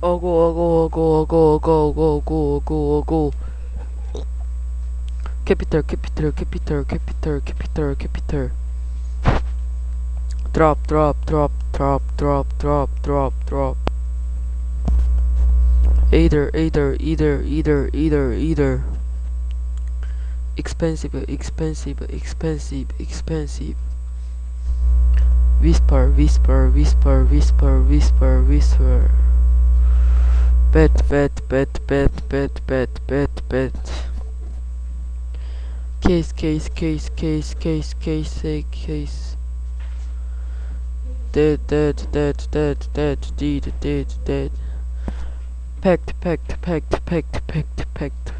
go. Capital. Drop. Either. Expensive. Whisper. Bet. Case. Dead. Dead. Packed.